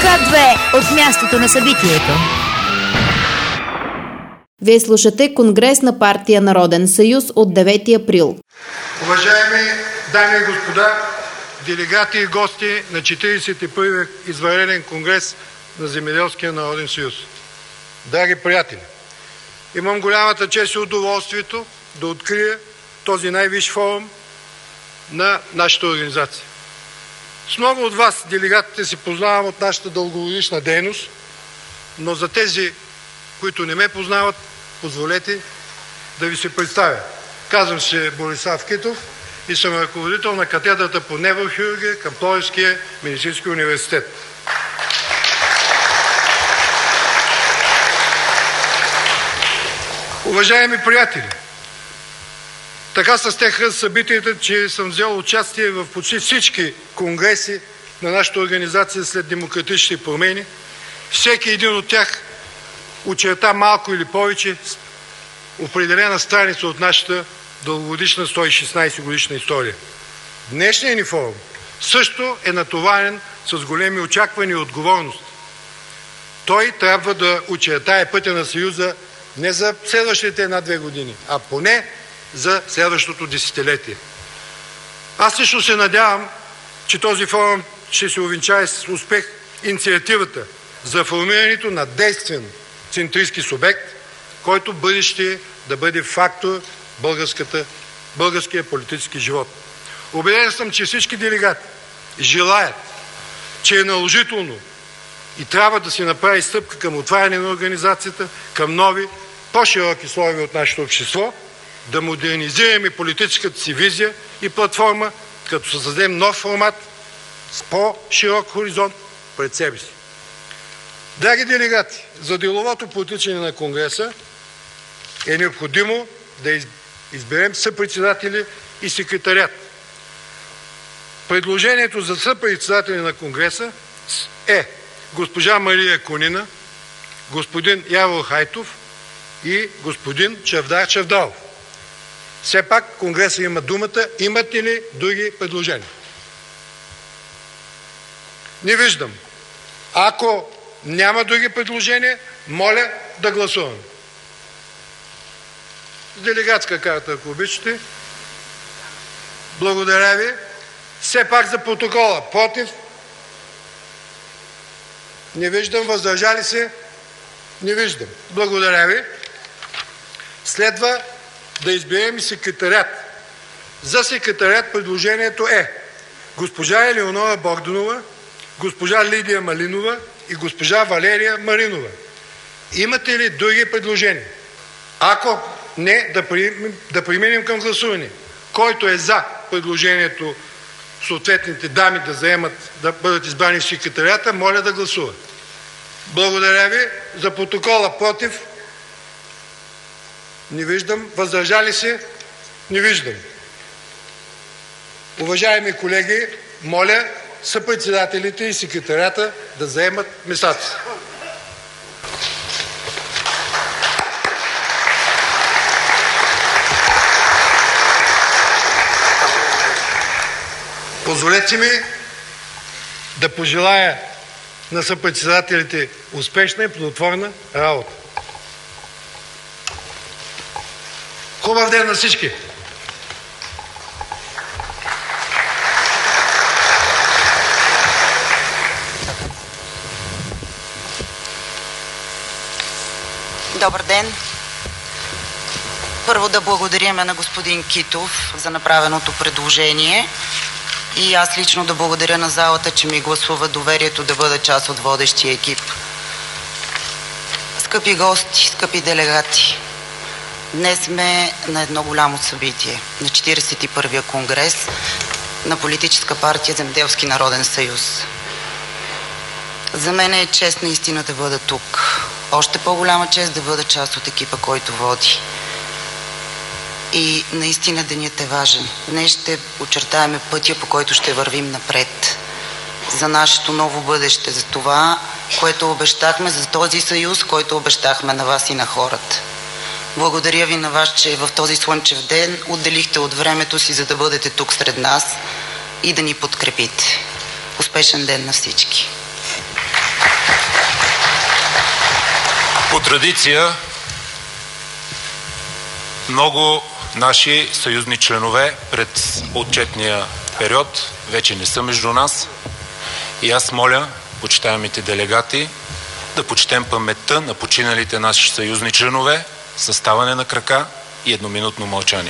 К2 от мястото на събитието. Вие слушате Конгрес на партия Народен съюз от 9 април. Уважаеми дами и господа, делегати и гости на 41-я извънреден конгрес на Земеделския народен съюз. Драги приятели, имам голямата чест и удоволствието да открия този най-висш форум на нашата организация. С много от вас, делегатите, се познавам от нашата дългогодишна дейност, но за тези, които не ме познават, позволете да ви се представя. Казвам се Борислав Китов и съм ръководител на катедрата по неврохирургия към Пловдивския медицински университет. Уважаеми приятели, така се стекоха събитията, че съм взел участие в почти всички конгреси на нашата организация след демократични промени. Всеки един от тях очерта малко или повече определена страница от нашата дългогодишна 116 годишна история. Днешният ни форум също е натоварен с големи очаквания и отговорност. Той трябва да очертае пътя на Съюза не за следващите 1-2 години, а поне за следващото десетилетие. Аз лично се надявам, че този форум ще се увенчае с успех инициативата за формирането на действен центристки субект, който в бъдеще да бъде фактор в българския политически живот. Убеден съм, че всички делегати желаят, че е наложително и трябва да се направи стъпка към отваряне на организацията, към нови, по-широки слоеве от нашето общество, да модернизираме политическата си визия и платформа, като създадем нов формат с по-широк хоризонт пред себе си. Драги делегати, за деловото протичане на Конгреса е необходимо да изберем съпредседатели и секретариат. Предложението за съпредседатели на Конгреса е госпожа Мария Кунина, господин Явор Хайтов и господин Чавдар Чавдаров. Все пак Конгреса има думата. Имате ли други предложения? Не виждам. Ако няма други предложения, моля да гласуваме. С делегатска карта, ако обичате. Благодаря ви. Все пак за протокола. Против? Не виждам. Въздържали се? Не виждам. Благодаря ви. Следва да изберем и секретариат. За секретариат предложението е госпожа Елеонора Богданова, госпожа Лидия Малинова и госпожа Валерия Маринова. Имате ли други предложения? Ако не, да преминем към гласуване. Който е за предложението съответните дами да бъдат избрани в секретарията, моля да гласува. Благодаря ви. За протокола против? Не виждам. Въздържали се? Не виждам. Уважаеми колеги, моля съпредседателите и секретарията да заемат местата си. Позволете ми да пожелая на съпредседателите успешна и плодотворна работа. Хубав ден на всички! Добър ден! Първо да благодарим на господин Китов за направеното предложение и аз лично да благодаря на залата, че ми гласува доверието да бъда част от водещия екип. Скъпи гости, скъпи делегати, днес сме на едно голямо събитие, на 41-я конгрес на Политическа партия Земеделски народен съюз. За мен е чест наистина да бъда тук. Още по-голяма чест да бъда част от екипа, който води. И наистина денят е важен. Днес ще очертаем пътя, по който ще вървим напред. За нашето ново бъдеще, за това, което обещахме, за този съюз, който обещахме на вас и на хората. Благодаря ви на вас, че в този слънчев ден отделихте от времето си, за да бъдете тук сред нас и да ни подкрепите. Успешен ден на всички! традиция много наши съюзни членове пред отчетния период вече не са между нас и аз моля почитаемите делегати да почетем паметта на починалите наши съюзни членове със ставане на крака и едноминутно мълчание.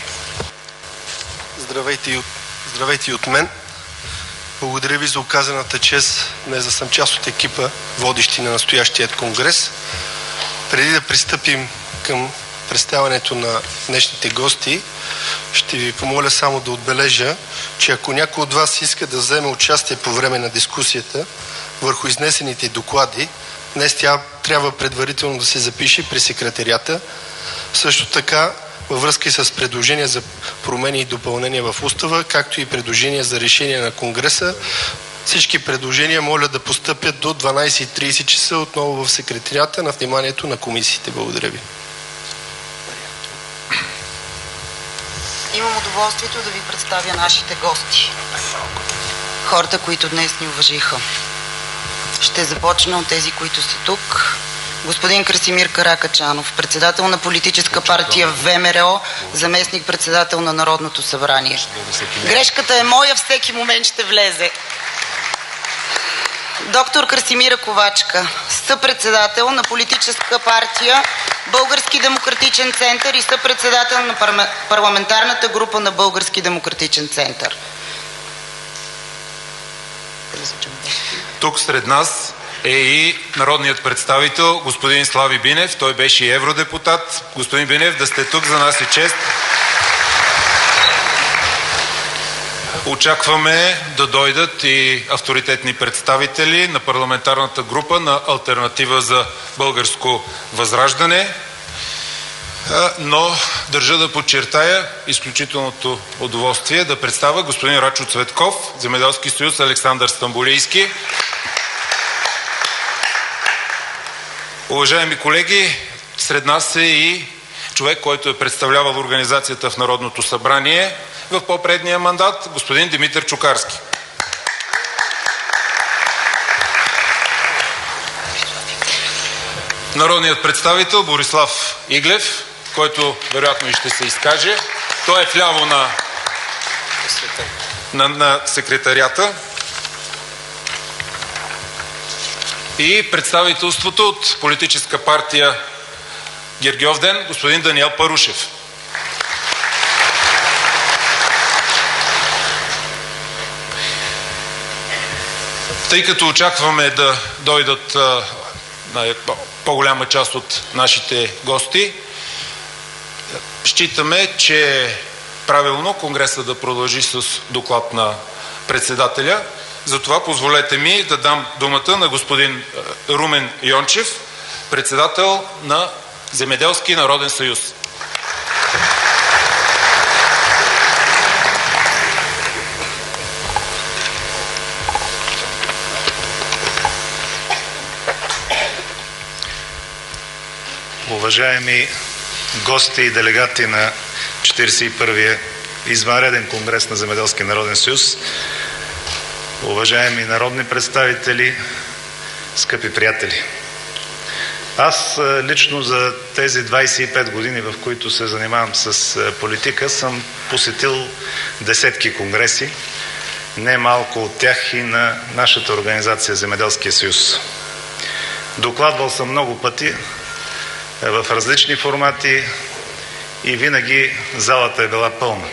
Здравейте и от мен. Благодаря ви за оказаната чест днес да съм част от екипа, водещи на настоящият конгрес. Преди да пристъпим към представянето на днешните гости, ще ви помоля само да отбележа, че ако някой от вас иска да вземе участие по време на дискусията върху изнесените доклади, днес тя трябва предварително да се запише при секретарията. Също така, във връзка и с предложения за промени и допълнения в устава, както и предложения за решение на Конгреса, всички предложения моля да постъпят до 12:30 часа отново в секретарията на вниманието на комисиите. Благодаря ви. Имам удоволствието да ви представя нашите гости. Хората, които днес ни уважиха. Ще започна от тези, които са тук. Господин Красимир Каракачанов, председател на политическа партия ВМРО, заместник-председател на Народното събрание. Грешката е моя, всеки момент ще влезе. Доктор Красимира Ковачка, съпредседател на политическа партия Български демократичен център и съпредседател на парламентарната група на Български демократичен център. Тук сред нас е и народният представител господин Слави Бинев. Той беше и евродепутат. Господин Бинев, да сте тук, за нас е чест. Очакваме да дойдат и авторитетни представители на парламентарната група на Алтернатива за българско възраждане. Но държа да подчертая изключителното удоволствие да представя господин Рачо Цветков, Земеделски съюз Александър Стамболийски. Уважаеми колеги, сред нас е и човек, който е представлявал организацията в Народното събрание в по-предния мандат, господин Димитър Чукарски. Народният представител Борислав Иглев, който вероятно и ще се изкаже. Той е вляво на секретарията. И представителството от политическа партия Гергьовден, господин Даниел Парушев. Тъй като очакваме да дойдат по-голяма част от нашите гости, считаме, че е правилно Конгреса да продължи с доклад на председателя. Затова позволете ми да дам думата на господин Румен Йончев, председател на Земеделски народен съюз. Уважаеми гости и делегати на 41-я извънреден конгрес на Земеделски народен съюз, уважаеми народни представители, скъпи приятели! Аз лично за тези 25 години, в които се занимавам с политика, съм посетил десетки конгреси, не малко от тях и на нашата организация Земеделския съюз. Докладвал съм много пъти в различни формати и винаги залата е била пълна.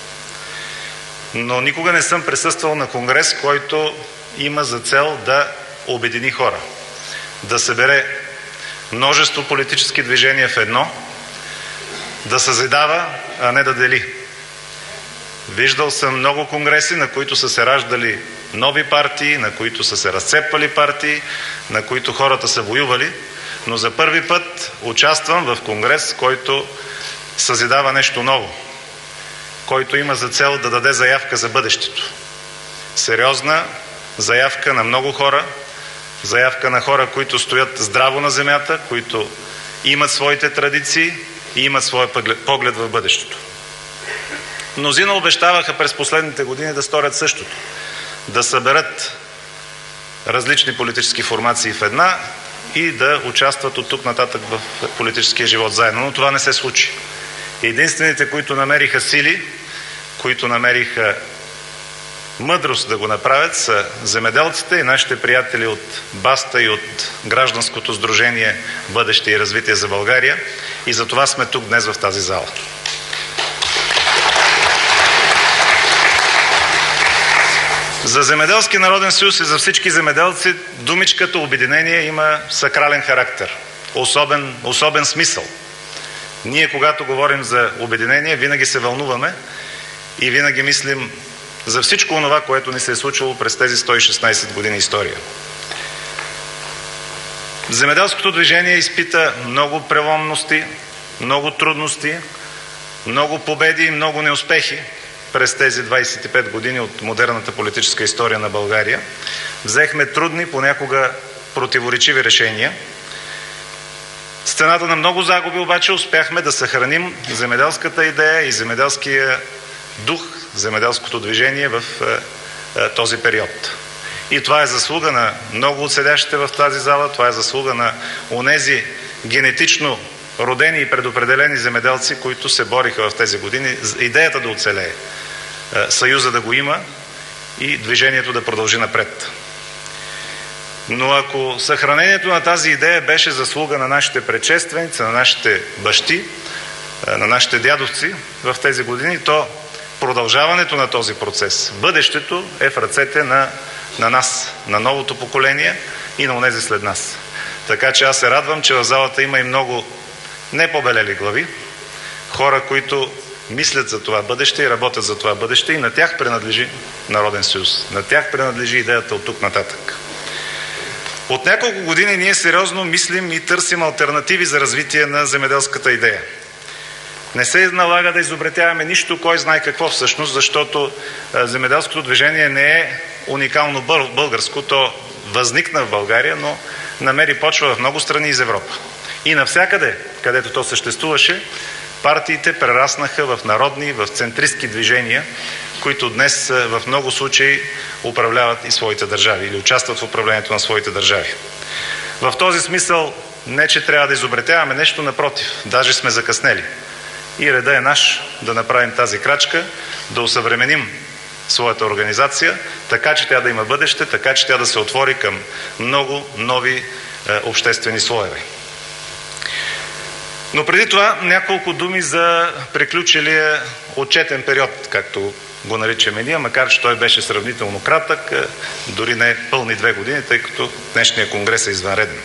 Но никога не съм присъствал на конгрес, който има за цел да обедини хора, да събере множество политически движения в едно, да съзидава, а не да дели. Виждал съм много конгреси, на които са се раждали нови партии, на които са се разцепвали партии, на които хората са воювали, но за първи път участвам в конгрес, който съзидава нещо ново, който има за цел да даде заявка за бъдещето. Сериозна заявка на много хора, заявка на хора, които стоят здраво на земята, които имат своите традиции и имат своя поглед в бъдещето. Мнозина обещаваха през последните години да сторят същото, да съберат различни политически формации в една и да участват от тук нататък в политическия живот заедно. Но това не се случи. Единствените, които намериха сили, които намериха мъдрост да го направят, са земеделците и нашите приятели от Баста и от Гражданското сдружение Бъдеще и развитие за България. И за това сме тук днес в тази зала. За Земеделски народен съюз и за всички земеделци думичката обединение има сакрален характер, особен смисъл. Ние, когато говорим за обединение, винаги се вълнуваме и винаги мислим за всичко онова, което ни се е случило през тези 116 години история. Земеделското движение изпита много преломности, много трудности, много победи и много неуспехи през тези 25 години от модерната политическа история на България. Взехме трудни, понякога противоречиви решения. С цената на много загуби обаче успяхме да съхраним земеделската идея и земеделския дух, земеделското движение в този период. И това е заслуга на много от седящите в тази зала, това е заслуга на онези генетично родени и предопределени земеделци, които се бориха в тези години идеята да оцелее, съюза да го има и движението да продължи напред. Но ако съхранението на тази идея беше заслуга на нашите предшественици, на нашите бащи, на нашите дядовци в тези години, то продължаването на този процес, бъдещето е в ръцете на нас, на новото поколение и на онези след нас. Така че аз се радвам, че в залата има и много непобелели глави, хора, които мислят за това бъдеще и работят за това бъдеще, и на тях принадлежи Народен съюз. На тях принадлежи идеята от тук нататък. От няколко години ние сериозно мислим и търсим алтернативи за развитие на земеделската идея. Не се налага да изобретяваме нищо, кой знае какво всъщност, защото земеделското движение не е уникално българско. То възникна в България, но намери почва в много страни из Европа. И навсякъде, където то съществуваше, партиите прераснаха в народни, в центристки движения, които днес в много случаи управляват и своите държави или участват в управлението на своите държави. В този смисъл не, че трябва да изобретяваме нещо, напротив, даже сме закъснели. И реда е наш да направим тази крачка, да усъвременим своята организация, така че тя да има бъдеще, така че тя да се отвори към много нови обществени слоеве. Но преди това няколко думи за приключилия отчетен период, както го наричаме ние, макар че той беше сравнително кратък, дори не пълни 2 години, тъй като днешния конгрес е извънреден.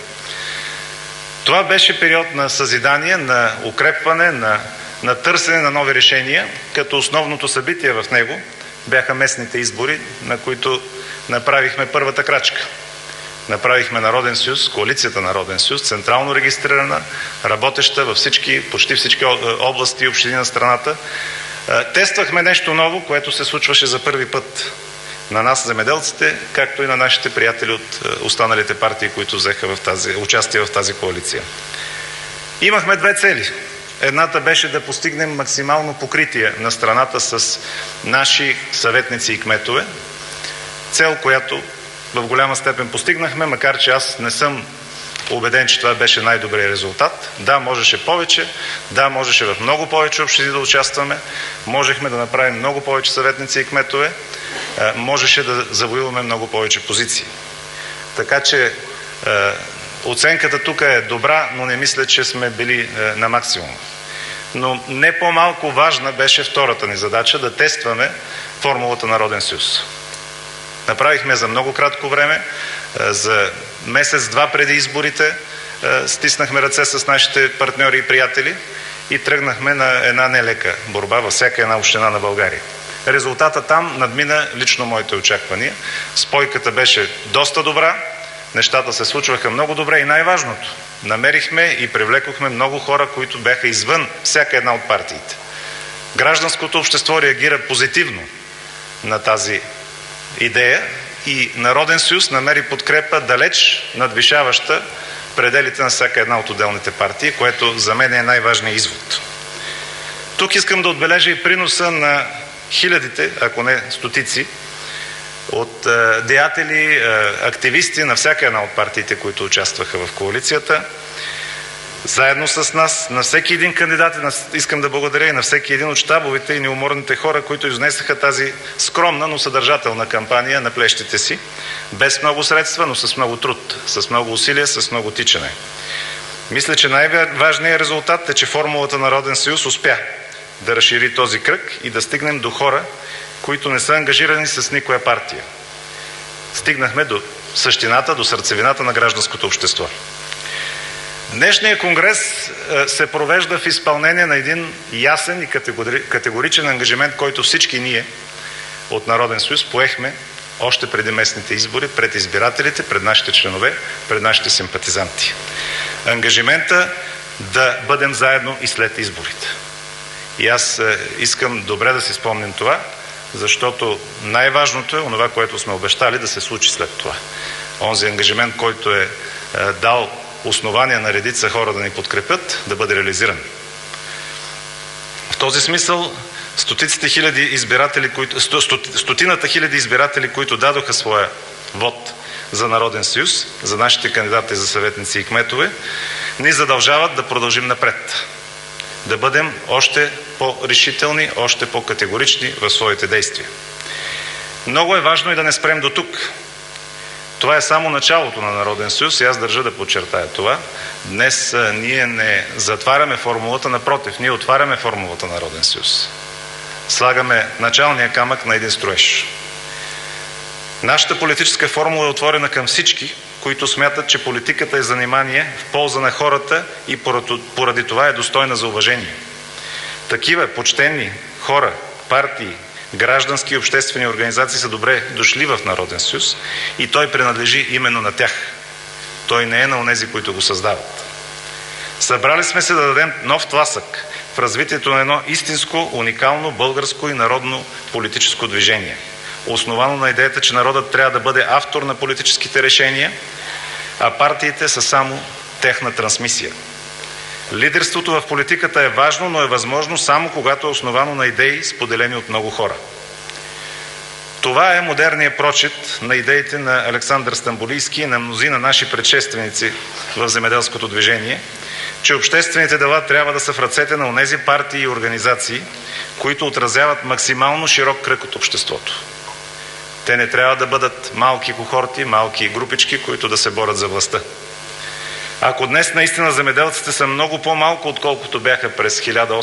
Това беше период на съзидание, на укрепване, на търсене на нови решения, като основното събитие в него бяха местните избори, на които направихме първата крачка. Направихме Народен съюз, коалицията Народен съюз, централно регистрирана, работеща във почти всички области и общини на страната. Тествахме нещо ново, което се случваше за първи път на нас, земеделците, както и на нашите приятели от останалите партии, които взеха участие в тази коалиция. Имахме 2 цели. Едната беше да постигнем максимално покритие на страната с наши съветници и кметове. Цел, която в голяма степен постигнахме, макар че аз не съм убеден, че това беше най-добрият резултат. Да, можеше повече, да, можеше в много повече общини да участваме, можехме да направим много повече съветници и кметове, можеше да завоюваме много повече позиции. Така че оценката тук е добра, но не мисля, че сме били на максимум. Но не по-малко важна беше втората ни задача – да тестваме формулата Народен съюз. Направихме за много кратко време, за месец-два преди изборите, стиснахме ръце с нашите партньори и приятели и тръгнахме на една нелека борба във всяка една община на България. Резултата там надмина лично моите очаквания. Спойката беше доста добра, нещата се случваха много добре и най-важното – намерихме и привлекохме много хора, които бяха извън всяка една от партиите. Гражданското общество реагира позитивно на тази идея и Народен съюз намери подкрепа далеч надвишаваща пределите на всяка една от отделните партии, което за мен е най-важният извод. Тук искам да отбележа и приноса на хилядите, ако не стотици, от деятели, активисти на всяка една от партиите, които участваха в коалицията. Заедно с нас, на всеки един кандидат, искам да благодаря и на всеки един от щабовите и неуморните хора, които изнесаха тази скромна, но съдържателна кампания на плещите си, без много средства, но с много труд, с много усилия, с много тичане. Мисля, че най-важният резултат е, че формулата Народен съюз успя да разшири този кръг и да стигнем до хора, които не са ангажирани с никоя партия. Стигнахме до същината, до сърцевината на гражданското общество. Днешният конгрес се провежда в изпълнение на един ясен и категоричен ангажимент, който всички ние от Народен съюз поехме още преди местните избори, пред избирателите, пред нашите членове, пред нашите симпатизанти. Ангажимента да бъдем заедно и след изборите. И аз искам добре да си спомним това, защото най-важното е онова, което сме обещали да се случи след това. Онзи ангажимент, който е дал основания на редица хора да ни подкрепят, да бъде реализиран. В този смисъл стотината хиляди избиратели, които дадоха своя вод за Народен съюз, за нашите кандидати за съветници и кметове, ни задължават да продължим напред. Да бъдем още по-решителни, още по-категорични в своите действия. Много е важно и да не спрем до тук. Това е само началото на Народен съюз и аз държа да подчертая това. Днес ние не затваряме формулата, напротив, ние отваряме формулата на Народен съюз. Слагаме началния камък на един строеж. Нашата политическа формула е отворена към всички, които смятат, че политиката е занимание в полза на хората и поради това е достойна за уважение. Такива почтени хора, партии, граждански и обществени организации са добре дошли в Народен съюз и той принадлежи именно на тях. Той не е на онези, които го създават. Събрали сме се да дадем нов тласък в развитието на едно истинско, уникално българско и народно политическо движение, основано на идеята, че народът трябва да бъде автор на политическите решения, а партиите са само техна трансмисия. Лидерството в политиката е важно, но е възможно само когато е основано на идеи, споделени от много хора. Това е модерният прочит на идеите на Александър Стамболийски и на мнозина наши предшественици в земеделското движение, че обществените дела трябва да са в ръцете на онези партии и организации, които отразяват максимално широк кръг от обществото. Те не трябва да бъдат малки кохорти, малки групички, които да се борят за властта. Ако днес наистина земеделците са много по-малко, отколкото бяха през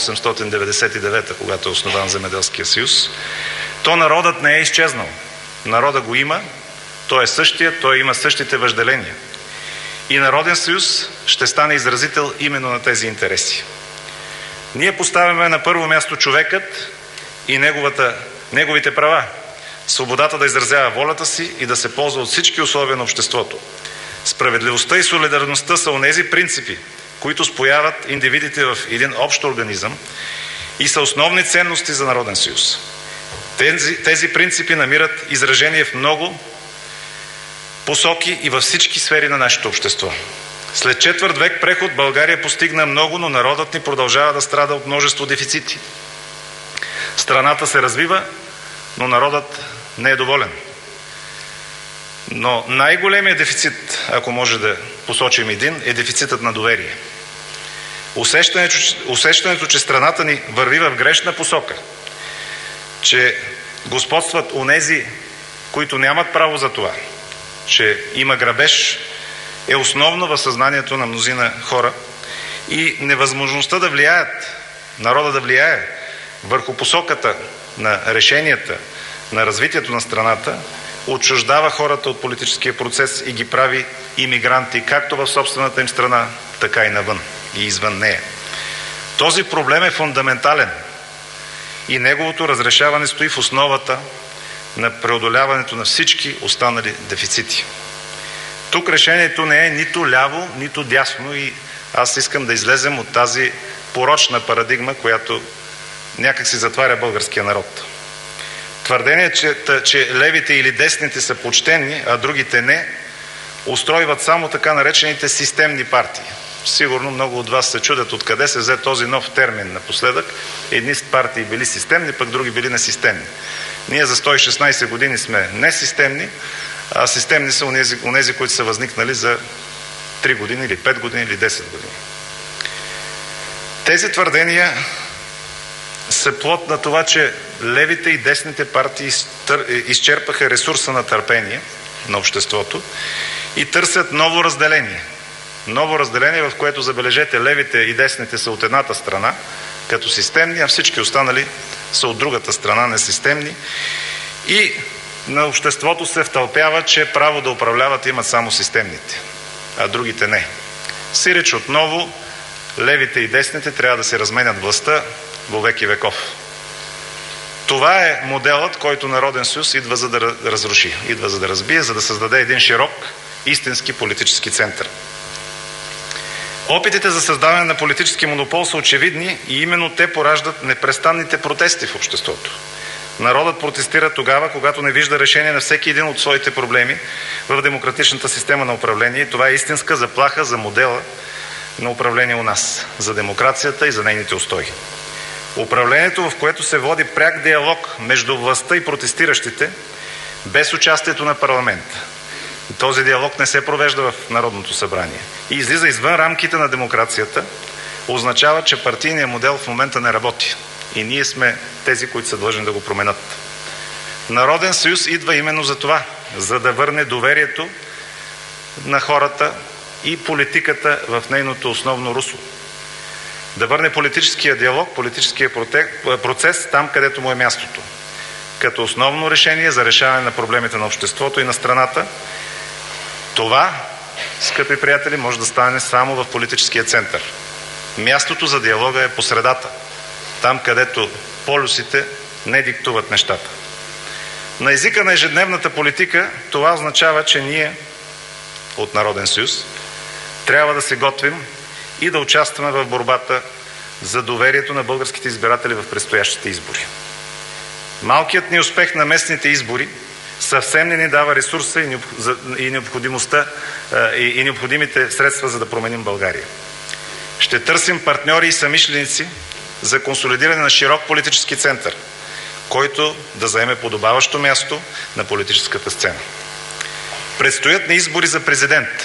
1899, когато е основан Земеделския съюз, то народът не е изчезнал. Народът го има, той е същия, той има същите въжделения. И Народен съюз ще стане изразител именно на тези интереси. Ние поставяме на първо място човекът и неговите права, свободата да изразява волята си и да се ползва от всички условия на обществото. Справедливостта и солидарността са онези принципи, които спояват индивидите в един общ организъм и са основни ценности за Народен съюз. Тези принципи намират изражение в много посоки и във всички сфери на нашето общество. След четвърт век преход България постигна много, но народът ни продължава да страда от множество дефицити. Страната се развива, но народът не е доволен. Но най-големият дефицит, ако може да посочим един, е дефицитът на доверие. Усещането, че страната ни върви в грешна посока, че господстват онези, които нямат право за това, че има грабеж, е основно в съзнанието на мнозина хора и невъзможността да влияят, народа да влияе върху посоката на решенията, на развитието на страната, отчуждава хората от политическия процес и ги прави имигранти, както в собствената им страна, така и навън и извън нея. Този проблем е фундаментален и неговото разрешаване стои в основата на преодоляването на всички останали дефицити. Тук решението не е нито ляво, нито дясно и аз искам да излезем от тази порочна парадигма, която някак си затваря българския народ. Твърдение, че левите или десните са почтени, а другите не, устройват само така наречените системни партии. Сигурно много от вас се чудят откъде се взе този нов термин напоследък. Едни партии били системни, пък други били несистемни. Ние за 116 години сме несистемни, а системни са онези, които са възникнали за 3 години или 5 години или 10 години. Тези твърдения са плод на това, че левите и десните партии изчерпаха ресурса на търпение на обществото и търсят ново разделение. Ново разделение, в което, забележете, левите и десните са от едната страна, като системни, а всички останали са от другата страна, несистемни. И на обществото се втълпява, че право да управляват имат само системните, а другите не. Сиреч отново левите и десните трябва да се разменят властта во веки веков. Това е моделът, който Народен съюз идва за да разруши, идва за да разбие, за да създаде един широк, истински политически център. Опитите за създаване на политически монопол са очевидни и именно те пораждат непрестанните протести в обществото. Народът протестира тогава, когато не вижда решение на всеки един от своите проблеми в демократичната система на управление. Това е истинска заплаха за модела на управление у нас, за демокрацията и за нейните устои. Управлението, в което се води пряк диалог между властта и протестиращите, без участието на парламента. Този диалог не се провежда в Народното събрание и излиза извън рамките на демокрацията, означава, че партийният модел в момента не работи. И ние сме тези, които са длъжни да го променят. Народен съюз идва именно за това, за да върне доверието на хората и политиката в нейното основно русло. Да върне политическия диалог, политическия процес там, където му е мястото. Като основно решение за решаване на проблемите на обществото и на страната. Това, скъпи приятели, може да стане само в политическия център. Мястото за диалога е по средата. Там, където полюсите не диктуват нещата. На езика на ежедневната политика това означава, че ние от Народен съюз трябва да се готвим и да участваме в борбата за доверието на българските избиратели в предстоящите избори. Малкият ни успех на местните избори съвсем не ни дава ресурса и необходимостта и необходимите средства, за да променим България. Ще търсим партньори и самишленици за консолидиране на широк политически център, който да заеме подобаващо място на политическата сцена. Предстоят ни избори за президент.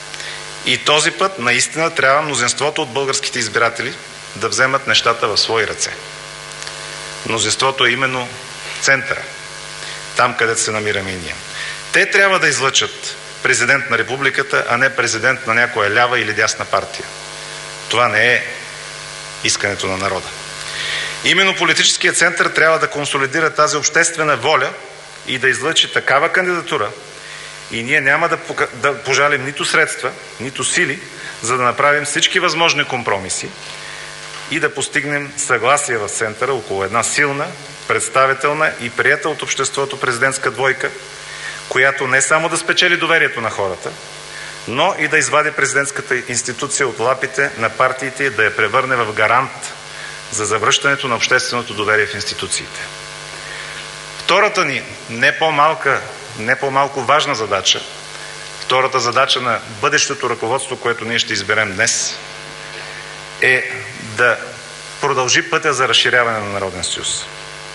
И този път наистина трябва мнозинството от българските избиратели да вземат нещата в свои ръце. Мнозинството е именно центъра, там където се намираме и ние. Те трябва да излъчат президент на републиката, а не президент на някоя лява или дясна партия. Това не е искането на народа. Именно политическият център трябва да консолидира тази обществена воля и да излъчи такава кандидатура, и ние няма да пожалим нито средства, нито сили, за да направим всички възможни компромиси и да постигнем съгласие в центъра около една силна, представителна и приета от обществото президентска двойка, която не само да спечели доверието на хората, но и да извади президентската институция от лапите на партиите и да я превърне в гарант за завръщането на общественото доверие в институциите. Втората ни, не по-малко важна задача, втората задача на бъдещото ръководство, което ние ще изберем днес, е да продължи пътя за разширяване на Народен съюз.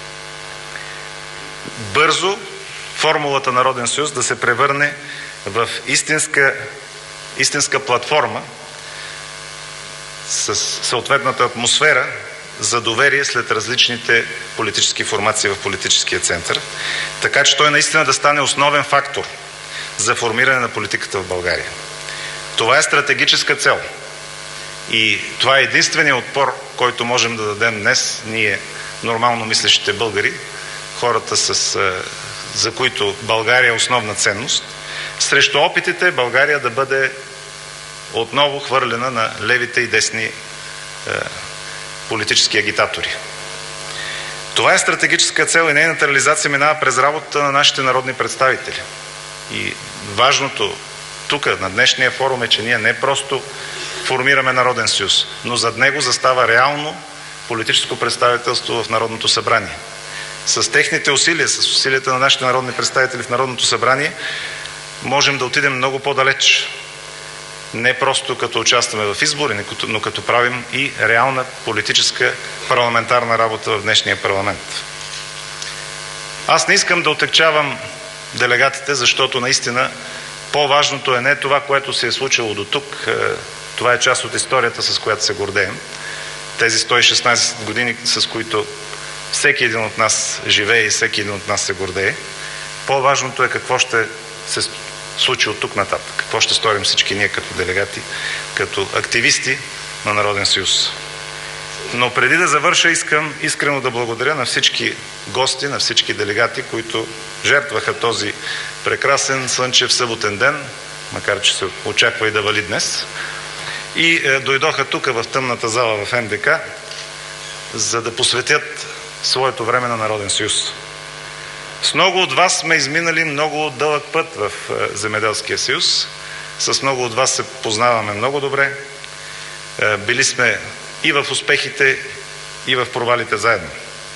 Бързо формулата Народен съюз да се превърне в истинска платформа с съответната атмосфера за доверие след различните политически формации в политическия център, така че той наистина да стане основен фактор за формиране на политиката в България. Това е стратегическа цел и това е единственият отпор, който можем да дадем днес ние, нормално мислещите българи, хората, за които България е основна ценност, срещу опитите България да бъде отново хвърлена на левите и десни политически агитатори. Това е стратегическа цел и нейната реализация минава през работата на нашите народни представители. И важното тук на днешния форум е, че ние не просто формираме Народен съюз, но зад него застава реално политическо представителство в Народното събрание. С техните усилия, с усилията на нашите народни представители в Народното събрание, можем да отидем много по-далеч. Не просто като участваме в избори, но като правим и реална политическа парламентарна работа в днешния парламент. Аз не искам да отегчавам делегатите, защото наистина по-важното е не това, което се е случило до тук. Това е част от историята, с която се гордеем. Тези 116 години, с които всеки един от нас живее и всеки един от нас се гордее. По-важното е какво ще се случи от тук нататък. Какво ще сторим всички ние като делегати, като активисти на Народен съюз. Но преди да завърша, искам искрено да благодаря на всички гости, на всички делегати, които жертваха този прекрасен слънчев съботен ден, макар че се очаква и да вали днес, и дойдоха тук в тъмната зала в МДК, за да посветят своето време на Народен съюз. С много от вас сме изминали много дълъг път в Земеделския съюз. С много от вас се познаваме много добре. Били сме и в успехите, и в провалите заедно.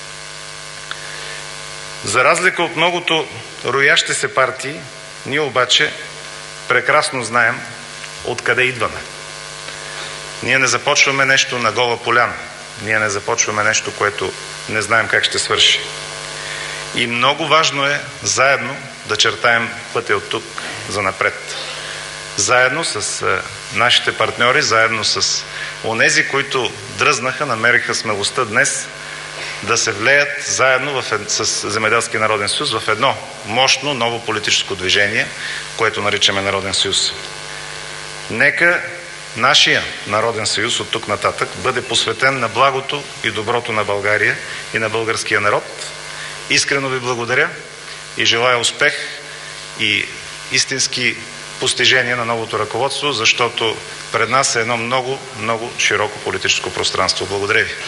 За разлика от многото роящи се партии, ние обаче прекрасно знаем откъде идваме. Ние не започваме нещо на гола поляна. Ние не започваме нещо, което не знаем как ще свърши. И много важно е заедно да чертаем пътя от тук за напред. Заедно с нашите партньори, заедно с онези, които дръзнаха, намериха смелостта днес да се влеят заедно с Земеделския народен съюз в едно мощно ново политическо движение, което наричаме Народен съюз. Нека нашия Народен съюз от тук нататък бъде посветен на благото и доброто на България и на българския народ. Искрено ви благодаря и желая успех и истински постижения на новото ръководство, защото пред нас е едно много, много широко политическо пространство. Благодаря ви.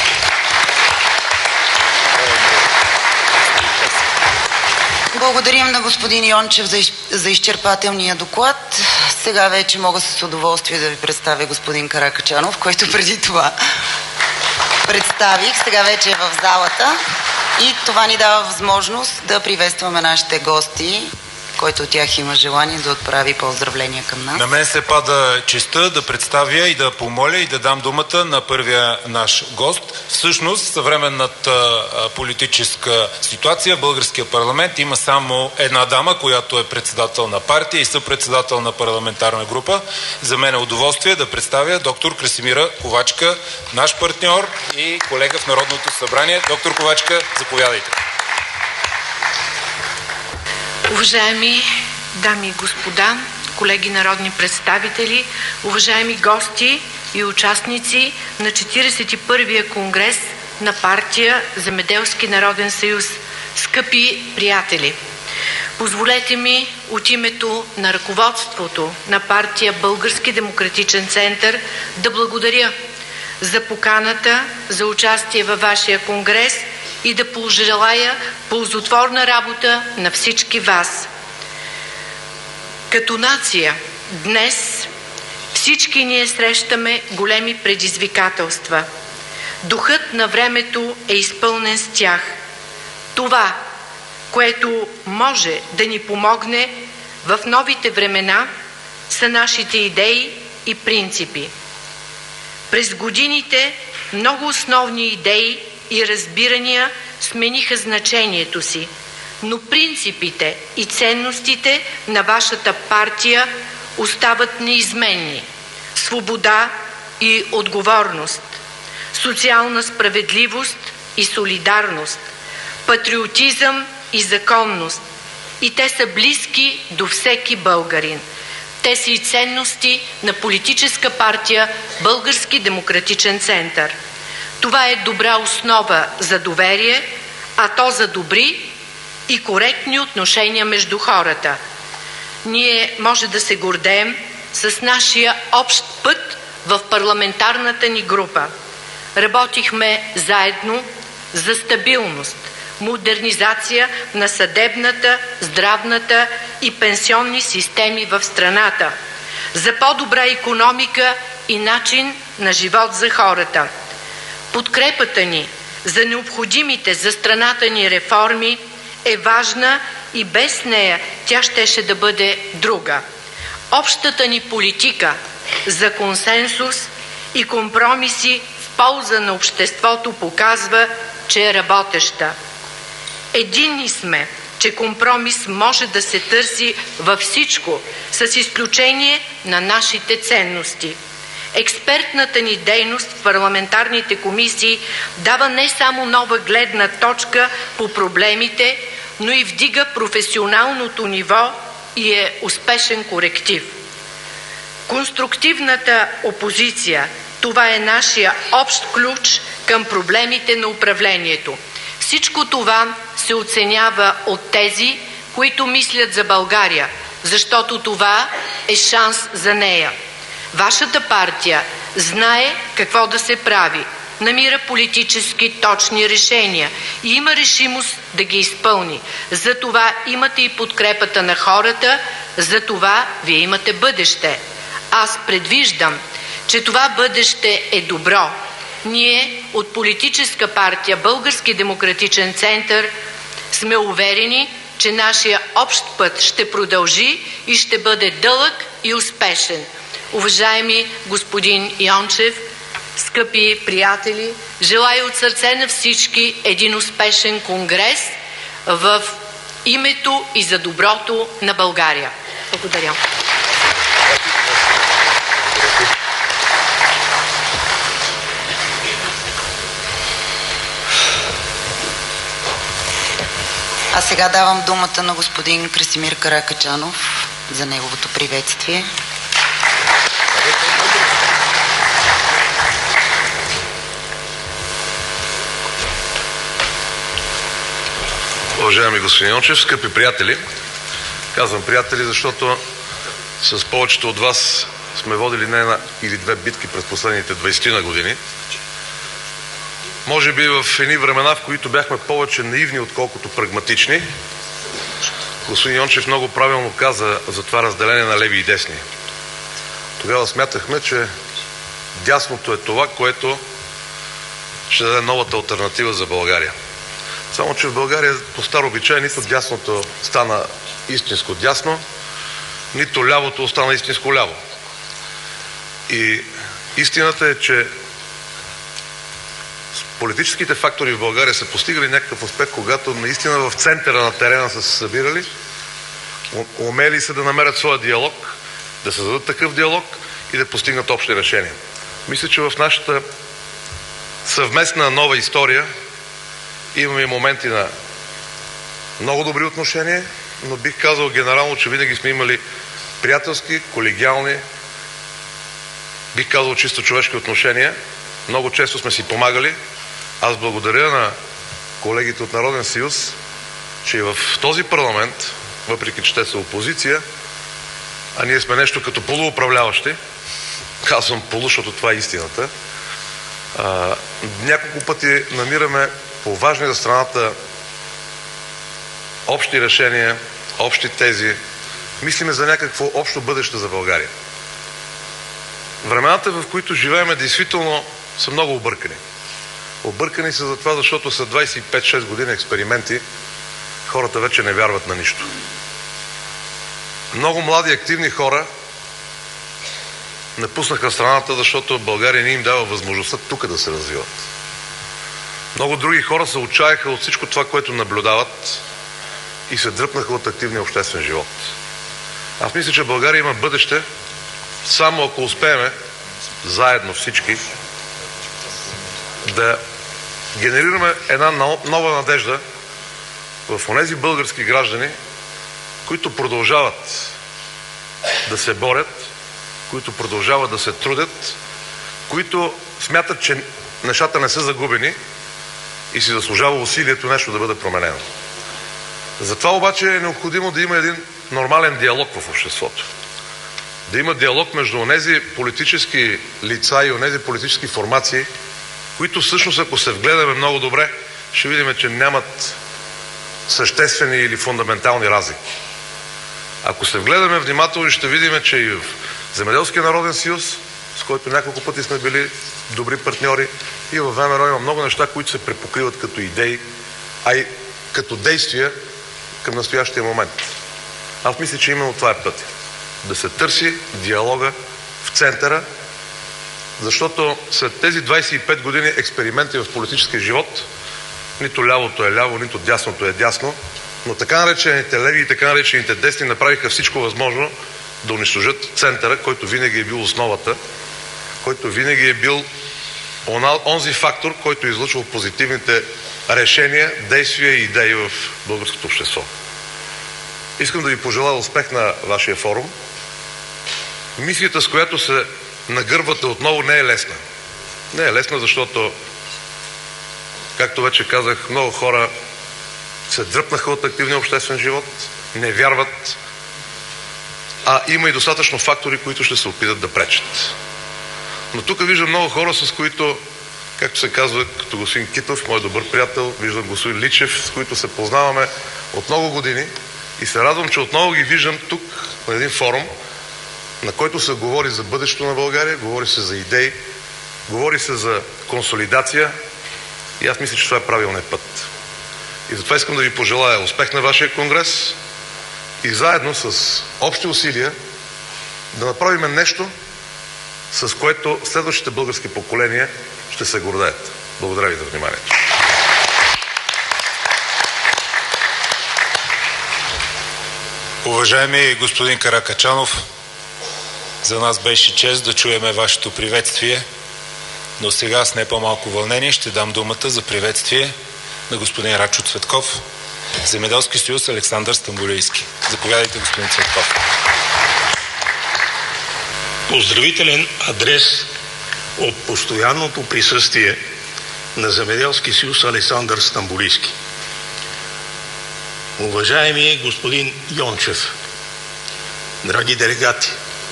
Благодарим на господин Йончев за изчерпателния доклад. Сега вече мога с удоволствие да ви представя господин Каракачанов, който преди това представих. Сега вече е в залата и това ни дава възможност да приветстваме нашите гости, който от тях има желание да отправи поздравления към нас. На мен се пада честта да представя и да помоля и да дам думата на първия наш гост. Всъщност, съвременната политическа ситуация в българския парламент има само една дама, която е председател на партия и съпредседател на парламентарна група. За мен е удоволствие да представя доктор Красимира Ковачка, наш партньор и колега в Народното събрание. Доктор Ковачка, заповядайте. Уважаеми дами и господа, колеги народни представители, уважаеми гости и участници на 41-я конгрес на партия Земеделски народен съюз, скъпи приятели! Позволете ми от името на ръководството на партия Български демократичен център да благодаря за поканата за участие във вашия конгрес и да пожелая ползотворна работа на всички вас. Като нация, днес всички ние срещаме големи предизвикателства. Духът на времето е изпълнен с тях. Това, което може да ни помогне в новите времена, са нашите идеи и принципи. През годините много основни идеи и разбирания смениха значението си, но принципите и ценностите на вашата партия остават неизменни. Свобода и отговорност, социална справедливост и солидарност, патриотизъм и законност. И те са близки до всеки българин. Те са и ценности на политическа партия Български демократичен център. Това е добра основа за доверие, а то за добри и коректни отношения между хората. Ние може да се гордеем с нашия общ път в парламентарната ни група. Работихме заедно за стабилност, модернизация на съдебната, здравната и пенсионни системи в страната, за по-добра икономика и начин на живот за хората. Подкрепата ни за необходимите за страната ни реформи е важна и без нея тя щеше да бъде друга. Общата ни политика за консенсус и компромиси в полза на обществото показва, че е работеща. Единни сме, че компромис може да се търси във всичко, с изключение на нашите ценности. Експертната ни дейност в парламентарните комисии дава не само нова гледна точка по проблемите, но и вдига професионалното ниво и е успешен коректив. Конструктивната опозиция – това е нашия общ ключ към проблемите на управлението. Всичко това се оценява от тези, които мислят за България, защото това е шанс за нея. Вашата партия знае какво да се прави, намира политически точни решения и има решимост да ги изпълни. За това имате и подкрепата на хората, за това вие имате бъдеще. Аз предвиждам, че това бъдеще е добро. Ние от политическа партия Български демократичен център сме уверени, че нашия общ път ще продължи и ще бъде дълъг и успешен. Уважаеми господин Йончев, скъпи приятели, желая от сърце на всички един успешен конгрес в името и за доброто на България. Благодаря. А сега давам думата на господин Красимир Каракачанов за неговото приветствие. Уважаеми господин Йончев, скъпи приятели, казвам приятели, защото с повечето от вас сме водили не една или две битки през последните 20 години. Може би в едни времена, в които бяхме повече наивни, отколкото прагматични. Господин Йончев много правилно каза за това разделение на леви и десни. Тогава смятахме, че дясното е това, което ще даде новата алтернатива за България. Само че в България по стар обичай нито дясното стана истинско дясно, нито лявото остана истинско ляво. И истината е, че политическите фактори в България са постигали някакъв успех, когато наистина в центъра на терена са се събирали, умели са да намерят своя диалог, да създадат такъв диалог и да постигнат общи решения. Мисля, че в нашата съвместна нова история имаме моменти на много добри отношения, но бих казал генерално, че винаги сме имали приятелски, колегиални, бих казал чисто човешки отношения. Много често сме си помагали. Аз благодаря на колегите от Народен съюз, че и в този парламент, въпреки че те са опозиция, а ние сме нещо като полууправляващи, казвам полу, защото това е истината, няколко пъти намираме по важни за страната общи решения, общи тези, мислиме за някакво общо бъдеще за България. Времената, в които живееме, действително са много объркани. Объркани са за това, защото след 25-6 години експерименти хората вече не вярват на нищо. Много млади, активни хора напуснаха страната, защото България не им дава възможността тук да се развиват. Много други хора се отчаяха от всичко това, което наблюдават и се дръпнаха от активния обществен живот. Аз мисля, че България има бъдеще, само ако успеем заедно всички да генерираме една нова надежда в онези български граждани, които продължават да се борят, които продължават да се трудят, които смятат, че нещата не са загубени и си заслужава усилието нещо да бъде променено. Затова обаче е необходимо да има един нормален диалог в обществото. Да има диалог между онези политически лица и онези политически формации, които всъщност, ако се вгледаме много добре, ще видим, че нямат съществени или фундаментални разлики. Ако се вгледаме внимателно, ще видим, че и в Земеделския народен съюз, с който няколко пъти сме били добри партньори, и в ВМРО има много неща, които се препокриват като идеи, а и като действия към настоящия момент. Аз мисля, че именно това е пътя. Да се търси диалога в центъра, защото след тези 25 години експерименти в политическия живот Нито лявото е ляво, нито дясното е дясно, но така наречените леви и така наречените десни направиха всичко възможно да унищожат центъра, който винаги е бил основата, който винаги е бил онзи фактор, който е излъчвал позитивните решения, действия и идеи в българското общество. Искам да ви пожелая успех на вашия форум. Мисията, с която се нагърбвате отново, не е лесна. Не е лесна, защото, както вече казах, много хора се дръпнаха от активния обществен живот, не вярват, а има и достатъчно фактори, които ще се опитат да пречат. Но тук виждам много хора, с които, както се казва, като господин Китов, мой добър приятел, виждам господин Личев, с които се познаваме от много години и се радвам, че отново ги виждам тук на един форум, на който се говори за бъдещето на България, говори се за идеи, говори се за консолидация и аз мисля, че това е правилният път. И затова искам да ви пожелая успех на вашия конгрес и заедно с общи усилия да направим нещо, с което следващите български поколения ще се гордеят. Благодаря ви за вниманието. Уважаеми господин Каракачанов, за нас беше чест да чуеме вашето приветствие, но сега с не по-малко вълнение ще дам думата за приветствие на господин Рачо Цветков, Земеделски съюз Александър Стамболийски. Заповядайте, господин Цветков. Поздравителен адрес от постоянното присъствие на Земеделски съюз Александър Стамболийски. Уважаеми господин Йончев, драги делегати,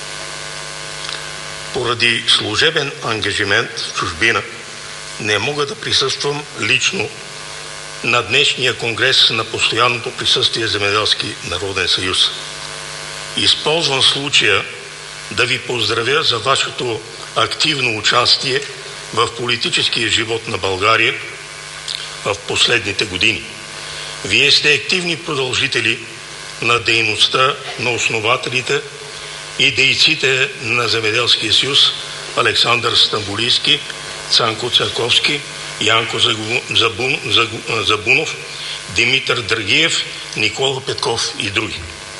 поради служебен ангажимент в чужбина не мога да присъствам лично на днешния конгрес на постоянното присъствие Земеделски народен съюз. Използвам случая да ви поздравя за вашето активно участие в политическия живот на България в последните години. Вие сте активни продължители на дейността на основателите и дейците на Земеделския съюз Александър Стамболийски, Цанко Църковски, Янко Забунов, Димитър Драгиев, Никола Петков и други.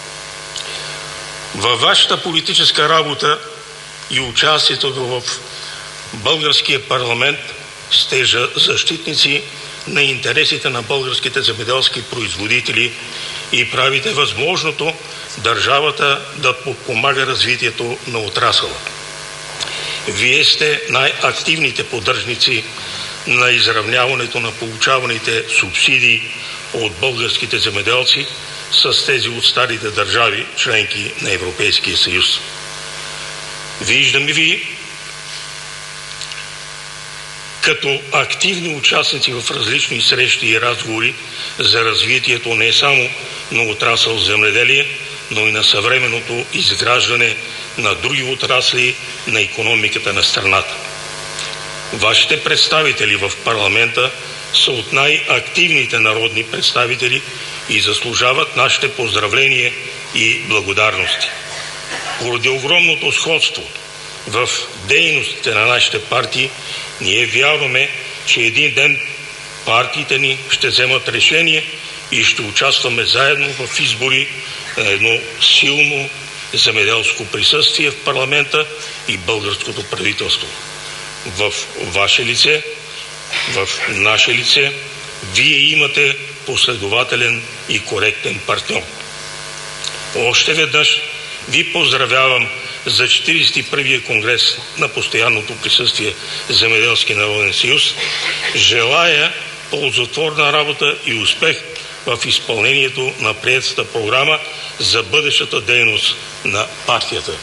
Във вашата политическа работа и участието в българския парламент сте защитници на интересите на българските земеделски производители и правите възможното държавата да подпомага развитието на отрасъла. Вие сте най-активните поддръжници на изравняването на получаваните субсидии от българските земеделци с тези от старите държави, членки на Европейския съюз. Виждаме ви като активни участници в различни срещи и разговори за развитието не само на отрасъл земеделие, но и на съвременното изграждане на други отрасли на икономиката на страната. Вашите представители в парламента са от най-активните народни представители и заслужават нашите поздравления и благодарности. Поради огромното сходство в дейностите на нашите партии, ние вярваме, че един ден партиите ни ще вземат решение и ще участваме заедно в избори на едно силно земеделско присъствие в парламента и българското правителство. В ваше лице, в наше лице, вие имате последователен и коректен партньор. Още веднъж ви поздравявам за 41-я конгрес на постоянното присъствие Земеделски народен съюз. Желая ползотворна работа и успех в изпълнението на приетата програма за бъдещата дейност на партията.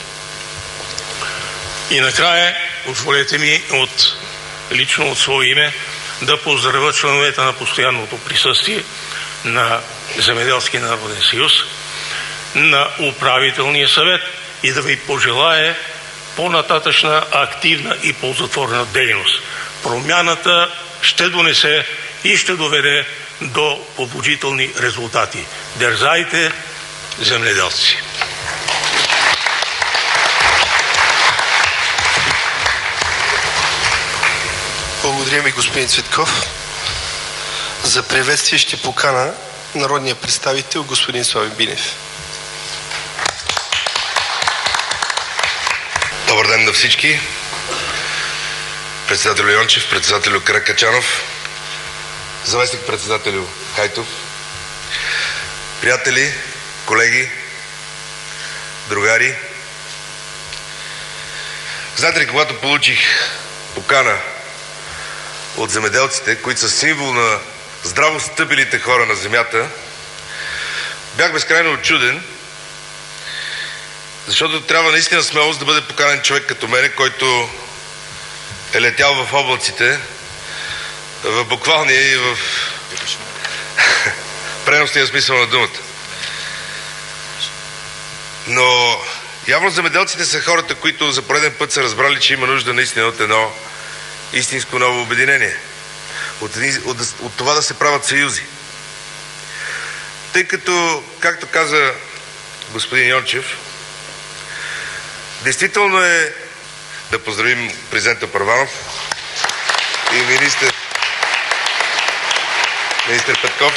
И накрая, позволете ми лично от свое име да поздравя членовете на постоянното присъствие на Земеделски народен съюз, на управителния съвет и да ви пожелая по-нататъчна активна и ползотворна дейност. Промяната ще донесе и ще доведе до положителни резултати. Дързайте, земеделци! Благодаря ми, господин Цветков. За приветствие ще покана народния представител господин Слави Бинев. Добър ден на всички. Председателю Йончев, председателю Каракачанов, заместник председателю Хайтов, приятели, колеги, другари. Знаете ли, когато получих покана от земеделците, които са символ на здраво стъпилите хора на земята, бях безкрайно отчуден, защото трябва наистина смелост да бъде поканен човек като мене, който е летял в облаците, в буквалния и в преносния смисъл на думата. Но явно земеделците са хората, които за пореден път са разбрали, че има нужда наистина от едно истинско ново обединение. От това да се правят съюзи. Тъй като, както каза господин Йончев, действително е да поздравим президента Първанов и министър Петков.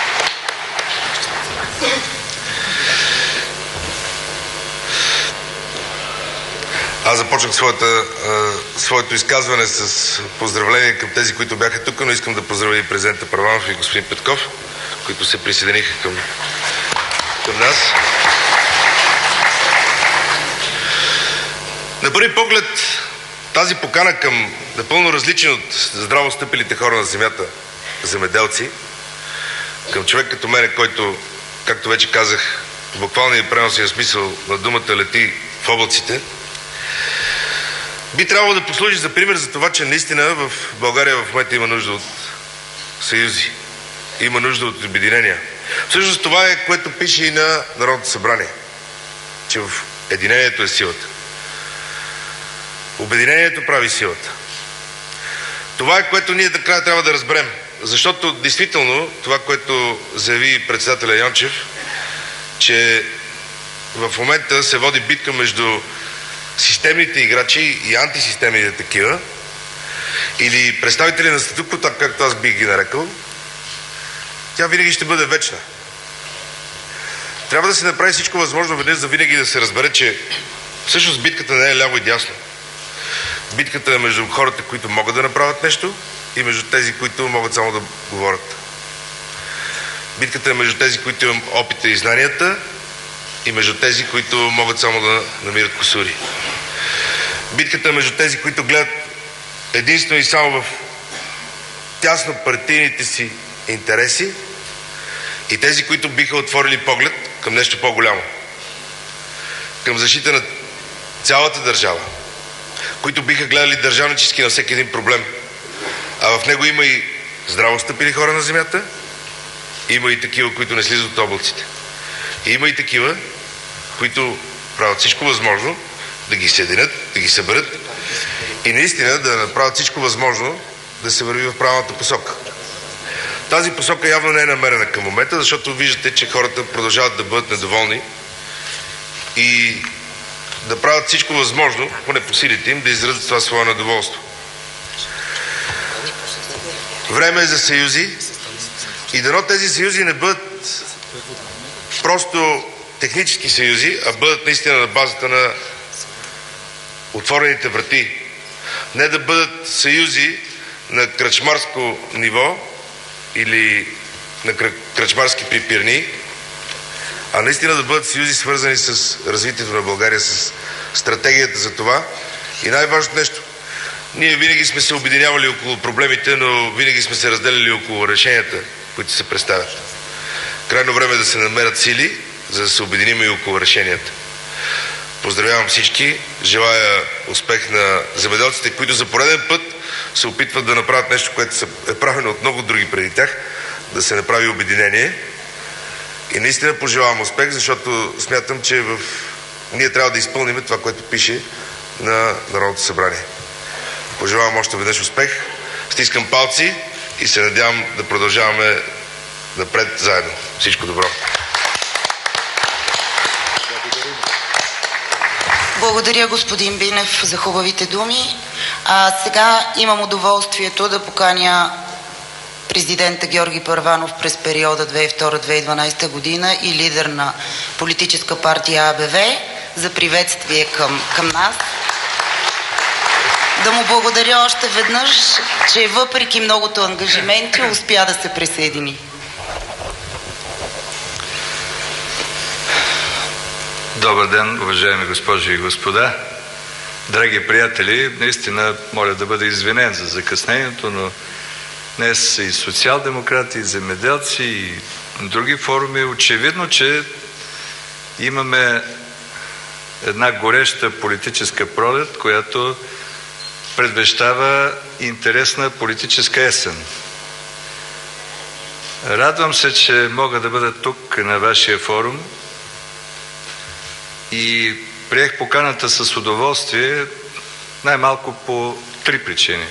Аз започнах своето изказване с поздравление към тези, които бяха тук, но искам да поздравя и президента Първанов и господин Петков, които се присъединиха към нас. На първи поглед тази покана към напълно различен от здраво стъпилите хора на земята, земеделци, към човек като мене, който, както вече казах, в буквалния и преносния смисъл на думата лети в облаците, би трябвало да послужи за пример за това, че наистина в България в момента има нужда от съюзи. Има нужда от обединения. Всъщност това е, което пише и на Народното събрание, че в единението е силата. Обединението прави силата. Това е, което ние накрая трябва да разберем. Защото действително това, което заяви председателя Йончев, че в момента се води битка между системните играчи и антисистемните такива, или представители на статуквото, както аз бих ги нарекал, тя винаги ще бъде вечна. Трябва да се направи всичко възможно веднъж за винаги да се разбере, че всъщност битката не е ляво и дясно. Битката е между хората, които могат да направят нещо, и между тези, които могат само да говорят. Битката е между тези, които имат опита и знанията, и между тези, които могат само да намират кусури. Битката е между тези, които гледат единствено и само в тясно партийните си интереси, и тези, които биха отворили поглед към нещо по-голямо. Към защита на цялата държава, които биха гледали държавнически на всеки един проблем. А в него има и здраво стъпили хора на земята, има и такива, които не слизат от облаците. И има и такива, които правят всичко възможно да ги съединят, да ги съберат и наистина да направят всичко възможно да се върви в правилната посока. Тази посока явно не е намерена към момента, защото виждате, че хората продължават да бъдат недоволни и да правят всичко възможно, поне по силите им, да изразят това свое недоволство. Време е за съюзи и дано тези съюзи не бъдат просто технически съюзи, а бъдат наистина на базата на отворените врати. Не да бъдат съюзи на кръчмарско ниво или на кръчмарски припирни, а наистина да бъдат съюзи свързани с развитието на България, с стратегията за това. И най-важното нещо, ние винаги сме се обединявали около проблемите, но винаги сме се разделили около решенията, които се представят. Крайно време е да се намерят сили, за да се обединим и около решенията. Поздравявам всички, желая успех на земеделците, които за пореден път се опитват да направят нещо, което е правено от много други преди тях, да се направи обединение. И наистина пожелавам успех, защото смятам, че ние трябва да изпълним това, което пише на Народното събрание. Пожелавам още веднъж успех, стискам палци и се надявам да продължаваме напред заедно. Всичко добро! Благодаря, господин Бинев, за хубавите думи. Сега имам удоволствието да поканя президента Георги Първанов през периода 2002-2012 година и лидер на политическа партия АБВ, за приветствие към нас. Да му благодаря още веднъж, че въпреки многото ангажименти успя да се присъедини. Добър ден, уважаеми госпожи и господа. Драги приятели, наистина моля да бъда извинен за закъснението, но днес и социал-демократи, и земеделци, и други форуми, очевидно, че имаме една гореща политическа пролет, която предвещава интересна политическа есен. Радвам се, че мога да бъда тук на вашия форум и приех поканата с удоволствие най-малко по 3 причини.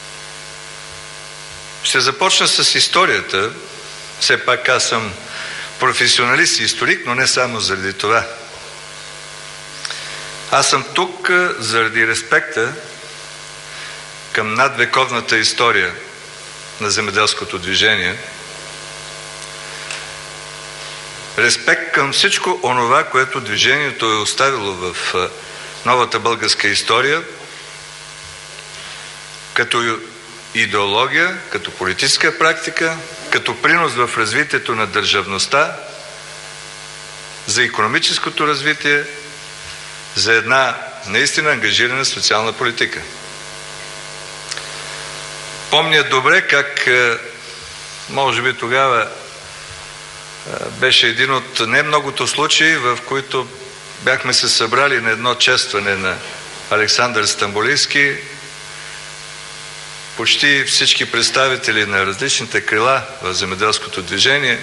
Ще започна с историята. Все пак аз съм професионалист и историк, но не само заради това. Аз съм тук заради респекта към надвековната история на земеделското движение. Респект към всичко онова, което движението е оставило в новата българска история, като идеология, като политическа практика, като принос в развитието на държавността, за икономическото развитие, за една наистина ангажирана социална политика. Помня добре как, може би тогава беше един от немногото случаи, в които бяхме се събрали на едно честване на Александър Стамболийски, почти всички представители на различните крила в земеделското движение,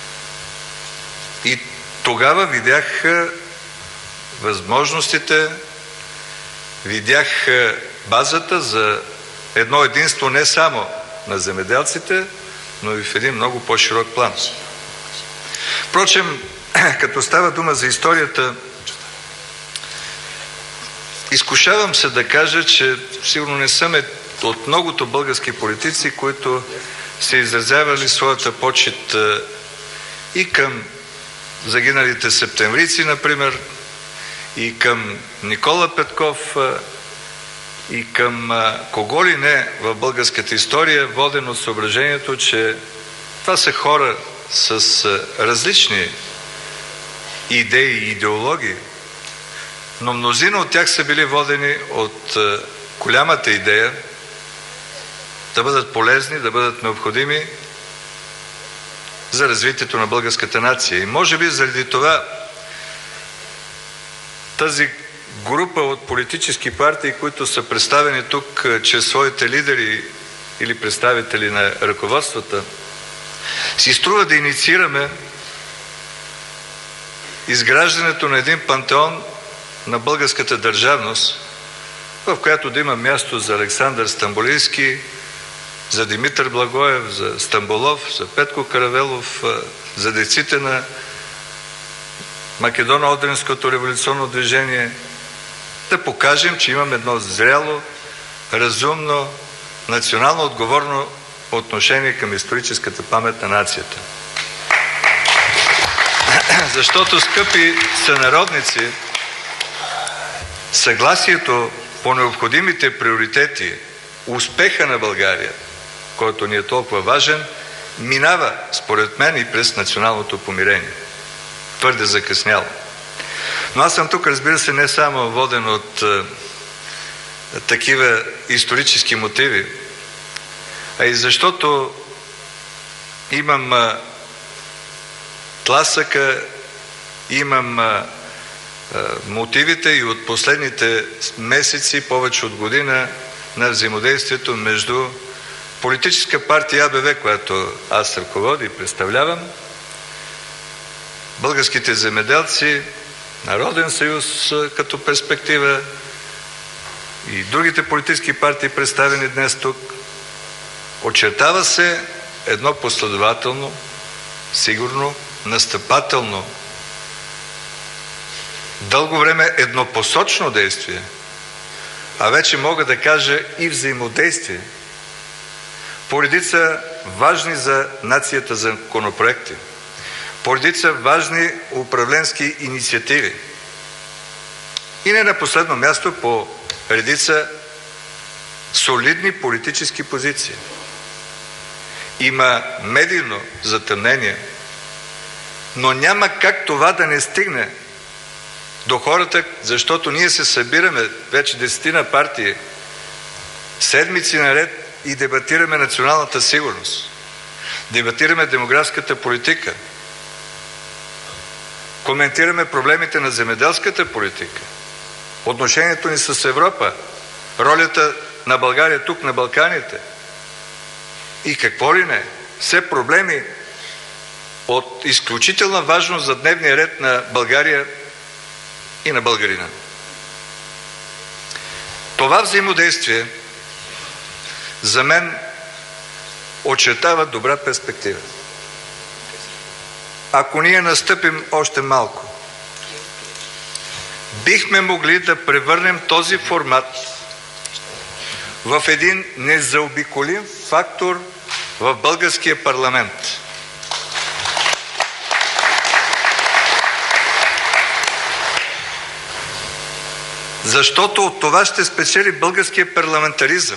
и тогава видях възможностите, видях базата за едно единство не само на земеделците, но и в един много по-широк план. Впрочем, като става дума за историята, изкушавам се да кажа, че сигурно не съм от многото български политици, които са изразявали своята почит и към загиналите септемврийци, например, и към Никола Петков, и към кого ли не в българската история, воден от съображението, че това са хора с различни идеи и идеологии, но мнозина от тях са били водени от голямата идея да бъдат полезни, да бъдат необходими за развитието на българската нация. И може би заради това тази група от политически партии, които са представени тук чрез своите лидери или представители на ръководствата, си струва да инициираме изграждането на един пантеон на българската държавност, в която да има място за Александър Стамболийски, за Димитър Благоев, за Стамболов, за Петко Каравелов, за деците на Македоно-Одринското революционно движение, да покажем, че имаме едно зряло, разумно, национално отговорно отношение към историческата памет на нацията. Защото, скъпи сънародници, съгласието по необходимите приоритети, успеха на България, който ни е толкова важен, минава, според мен, и през националното помирение. Твърде закъсняло. Но аз съм тук, разбира се, не само воден от такива исторически мотиви, а и защото имам тласъка, имам мотивите и от последните месеци, повече от година, на взаимодействието между политическа партия АБВ, която аз ръководя и представлявам, българските земеделци, Народен съюз като перспектива и другите политически партии, представени днес тук. Очертава се едно последователно, сигурно, настъпателно, дълго време еднопосочно действие, а вече мога да кажа и взаимодействие по редица важни за нацията законопроекти, по редица важни управленски инициативи и не на последно място по редица солидни политически позиции. Има медийно затъмнение, но няма как това да не стигне до хората, защото ние се събираме вече 10 партии седмици наред и дебатираме националната сигурност, дебатираме демографската политика, коментираме проблемите на земеделската политика, отношението ни с Европа, ролята на България тук на Балканите и какво ли не, все проблеми от изключителна важност за дневния ред на България и на българина. Това взаимодействие за мен очертава добра перспектива. Ако ние настъпим още малко, бихме могли да превърнем този формат в един незаобиколим фактор в българския парламент. Защото от това ще спечели българския парламентаризъм.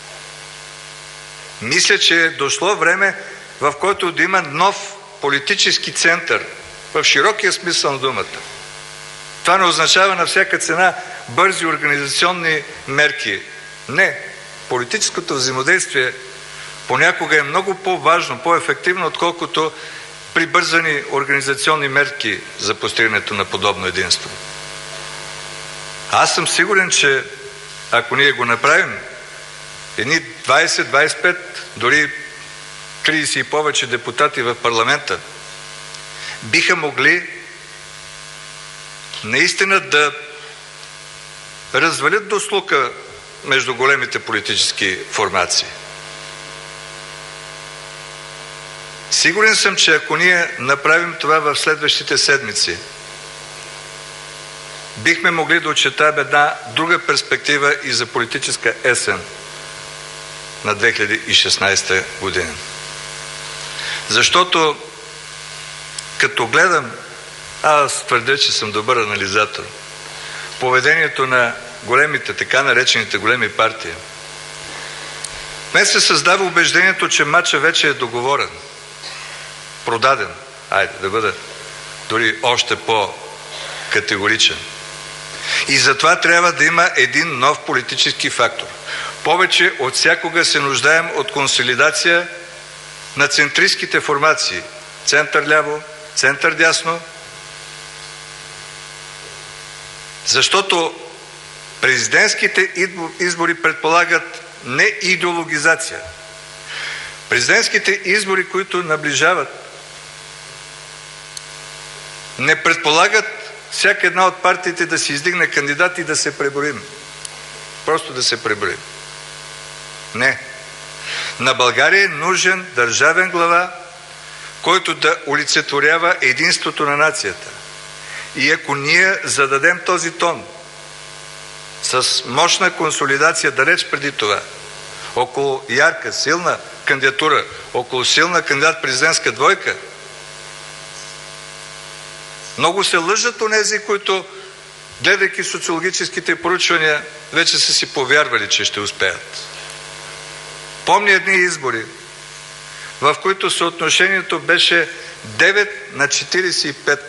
Мисля, че е дошло време, в който да има нов политически център, в широкия смисъл на думата. Това не означава на всяка цена бързи организационни мерки. Не. Политическото взаимодействие понякога е много по-важно, по-ефективно, отколкото прибързани организационни мерки за постигането на подобно единство. Аз съм сигурен, че ако ние го направим, едни 20, 25, дори 30 и повече депутати в парламента биха могли наистина да развалят дослука между големите политически формации. Сигурен съм, че ако ние направим това в следващите седмици, бихме могли да очертаем една друга перспектива и за политическа есен на 2016 година. Защото като гледам, аз твърдя, че съм добър анализатор, поведението на големите, така наречените големи партии, мен се създава убеждението, че матчът вече е договорен, продаден, айде да бъда дори още по-категоричен. И затова трябва да има един нов политически фактор. Повече от всякога се нуждаем от консолидация на центристските формации. Център-ляво, център-дясно. Защото президентските избори предполагат не идеологизация. Президентските избори, които наближават, не предполагат всяка една от партиите да си издигне кандидат и да се преборим. Просто да се преборим. Не. На България е нужен държавен глава, който да олицетворява единството на нацията. И ако ние зададем този тон с мощна консолидация далеч преди това, около ярка, силна кандидатура, около силна кандидат-президентска двойка, много се лъжат онези, които, гледайки социологическите проучвания, вече са си повярвали, че ще успеят. Помня едни избори, в които съотношението беше 9/45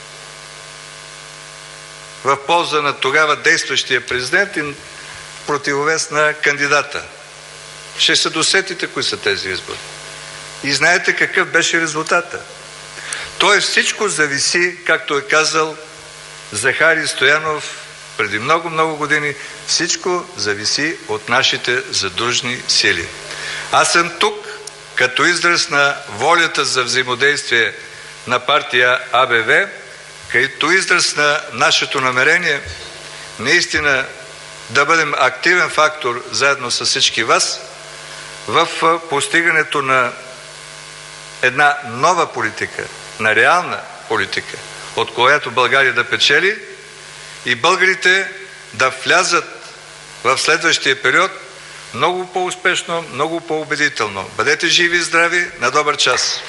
в полза на тогава действащия президент и противовес на кандидата. Ще се досетите кои са тези избори. И знаете какъв беше резултата. Тоест всичко зависи, както е казал Захари Стоянов преди много години, всичко зависи от нашите задружни сили. Аз съм тук като израз на волята за взаимодействие на партия АБВ, като израз на нашето намерение наистина да бъдем активен фактор заедно с всички вас в постигането на една нова политика, на реална политика, от която България да печели и българите да влязат в следващия период много по-успешно, много по-убедително. Бъдете живи и здрави, на добър час!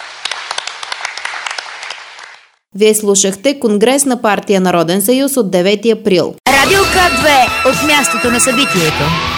Вие слушахте Конгрес на партия Народен съюз от 9 април. Радио К2 от мястото на събитието.